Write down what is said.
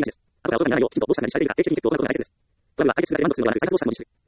話です。あとはおそらくないよう、きっとどうしたらされているか定期的にチェックを行うことが大切です。トラブルは解決するだけ満足するのではなく、再発防止したものにする。